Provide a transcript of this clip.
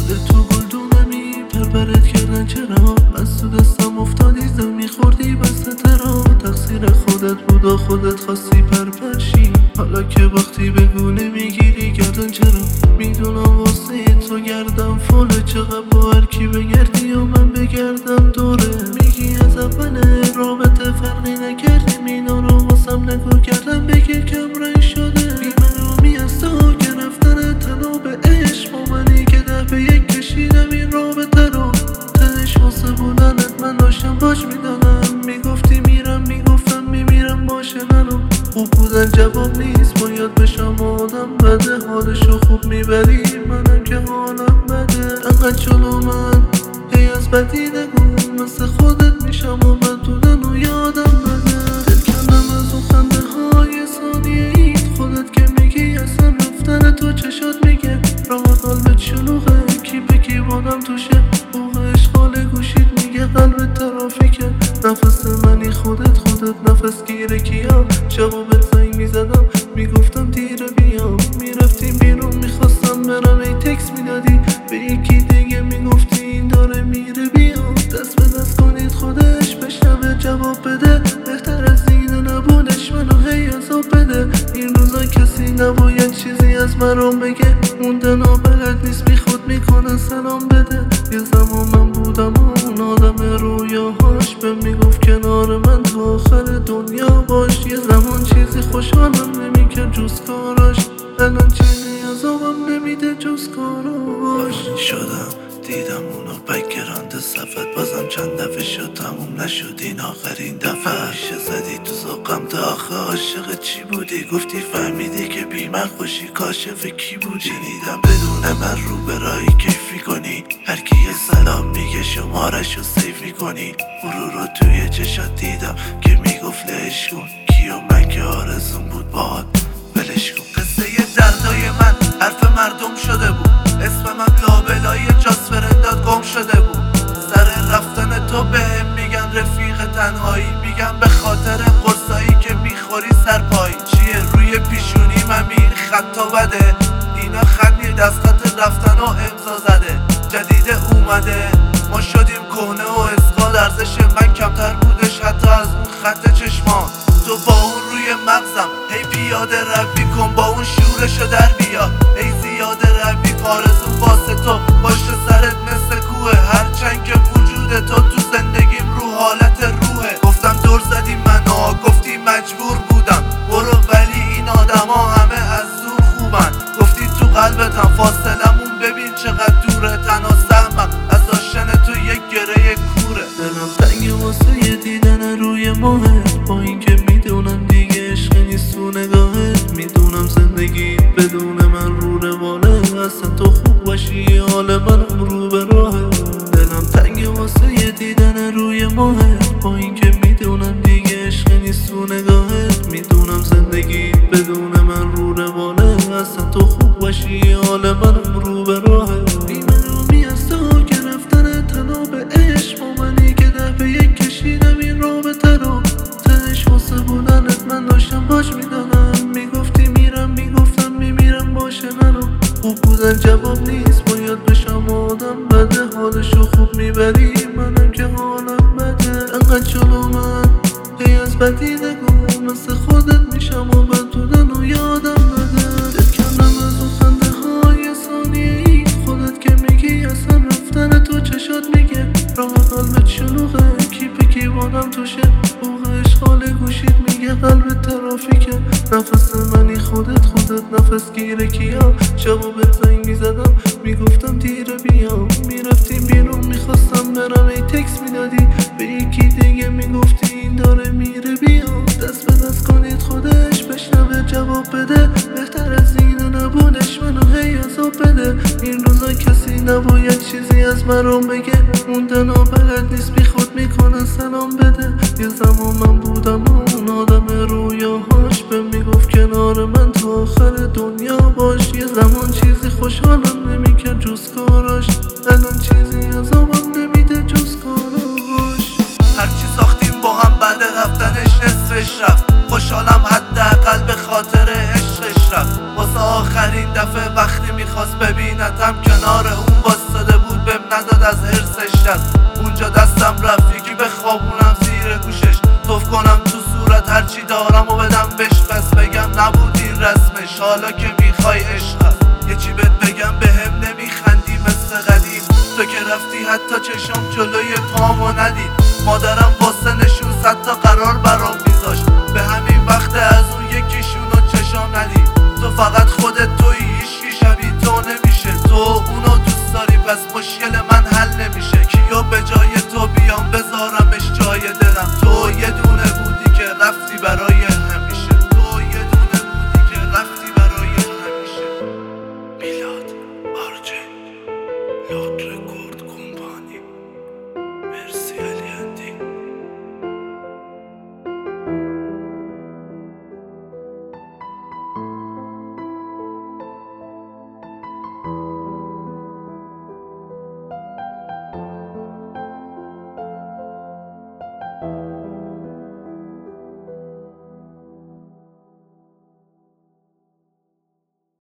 خودت تو گلدونمی پرپرت کردن چرا از تو دستم افتادی زمین خوردی وسط را تقصیر خودت بود و خودت خواستی پرپرشی حالا که وقتی بگونه میگیری گردن چرا میدونم واسه تو گردم فوله چقدر با هر کی بگردی و من بگردم دوره میگی از اول رابطه فرقی نکردیم اینا رو واسم نگو کردم بگیر کم رنگ شده بی‌مرومی از تو گرفتن تنها به عشق با منی که 10 به 1 کشیدم این رابطه رو تنش واسه بودنت من داشتم باش میدانم میگفتی میرم میگفتم میمیرم باشه منو خوب بودن جواب نیست باید بشم آدم بده حالشو خوب میبری منم که حالم بده انقدر جلو من هی از بدی نگو مثل خودت میشم و بد بودن و یادم بده دل کندم از اون خنده های ثانیه اید خودت که میگی اصلا رفتن تو چشات میگه راه قلبت شلوغه کی به کی بادم توشه بوغ اشغال گوشید میگه قلبت ترافیکه نفس منی خودت نفس گیره کیا جوابت زنگ میزدم میگفتم دیره بیام میرفتیم بیرون میخواستم برم ای تکس میدادی به یکی دیگه میگفتی این داره میره بیام دست به دست کنید خودش بشنوه جواب بده بهتر از این نبودش منو هی عذاب بده این روزا کسی نباید چیزی از مرام بگه موندن و بلد نیست بیخود میکنه سلام بده یه زمان من بودم اون آدم رویاهاش به میگفت کنار من تا آخر دنیا باش یه زمان چیزی خوشحالم نمیکرد جز کاراش الان چیزی عذابم نمیده جز کاراش شدم دیدم اونو بکگراند صفت بازم چند دفعه شد تموم نشد این آخرین دفعه زدی تو ذوقم تا آخه عاشق چی بودی گفتی فهمیدی که بی من خوشی کاشف کی بودی شنیدم بدون من رو به راهی کیف میکنی هر کی یه سلام میگه شمارشو سیف میکنی غرور رو توی چشات دیدم که میگفت لش کن کیو من که آرزون بود باهات ولش کن قصه دردای من حرف مردم شده بود اسمم لابلای جاس فرنداد گم شده بود سر رفتن تو بهم میگن رفیق تنهایی میگن به خاطر قرصایی که میخوری سرپایی چیه روی پیشونی من این خطا بده اینا خط نیست از خط رفتن و امضا زده جدید اومده ما شدیم کهنه و اسقال ارزش من کمتر بودش حتی از اون خط چشمان تو با اون روی مغزم هی پیاده روی کن با اون شورشو در بیا ای زیاده روی آرزو واسه تو باشه سرت مثل کوه هرچند که وجود تو تو زندگیم رو حالت روحه گفتم دور زدی منو گفتی مجبور بودم برو ولی این آدما همه از دور خوبن گفتی تو قلبتم فاصلمون ببین چقدر دوره تنها سهمم از داشتن تو یک گره کوره دلم تنگه واسه دیدن روی ماهت با اینکه میدونم دیگه عشق نیست تو نگاهت میدونم زندگی بدون من رو رواله اصلا تو خوب باشی حال منم رو به راهه دلم تنگه واسه دیدن روی ماهت با اینکه میدونم دیگه عشق نیست تو نگاهت میدونم زندگی بدون من رو رواله اصلا تو خوب باشی حال منم رو به راهه بی‌مرومی از تو گرفتن تنها به عشق با منی که 10 به 1 کشیدم این رابطه رو تنش واسه بودنت من داشتم باش میدانم میگفتی میرم میگفتم میمیرم باشه منو خوب بودن جواب نیست باید بشم آدم بده حالشو خوب میبری منم که حالم بده انقدر جلو من هی از بدی نگو مثل خودت میشم و بد بودن و یادم بده دل کندم از اون خنده های ثانیه اید خودت که میگی اصلا رفتن تو چشات میگه راه قلبت شلوغه کی به کی بادم توشه بوغ اشغال گوشید میگه قلبت ترافیکه نفس منی خودت نفس گیره کیا جوابت زنگ میزدم میگفتم دیره بیام میرفتیم بیرون میخواستم برم ای تکس میدادی به یکی دیگه میگفتی این داره میره بیام دست به دست کنید خودش بشنوه جواب بده بهتر از این نبودش منو هی عذاب بده این روزا کسی نباید چیزی از مرام بگه موندن و بلد نیست بیخود میکنه سلام بده یه زمان من بودم اون آدم رویاهاش به میگفت کنار من تا آخر دنیا باش یه زمان چیزی خوشحالم نمیکرد جز کاراش الان چیزی عذابم نمیده جز کاراش هرچی ساختیم با هم بعد رفتنش نصفش رفت خوشحالم حداقل به خاطر عشقش رفت واسه آخرین دفعه وقتی میخواست ببینتم کنار اون واسه نداد از حرسش شد. اونجا دستم رفت یکی به خوابونم زیر گوشش، توف کنم تو صورت هرچی دارم و بدم بهش، پس بگم نبود این رسمش. حالا که میخوای عشق است یه چی بهت بگم، بهم نمیخندی مثل قدیم. تو که رفتی حتی چشم جلوی پامو ندید، مادرم واسه نشون 100 تا قرار برام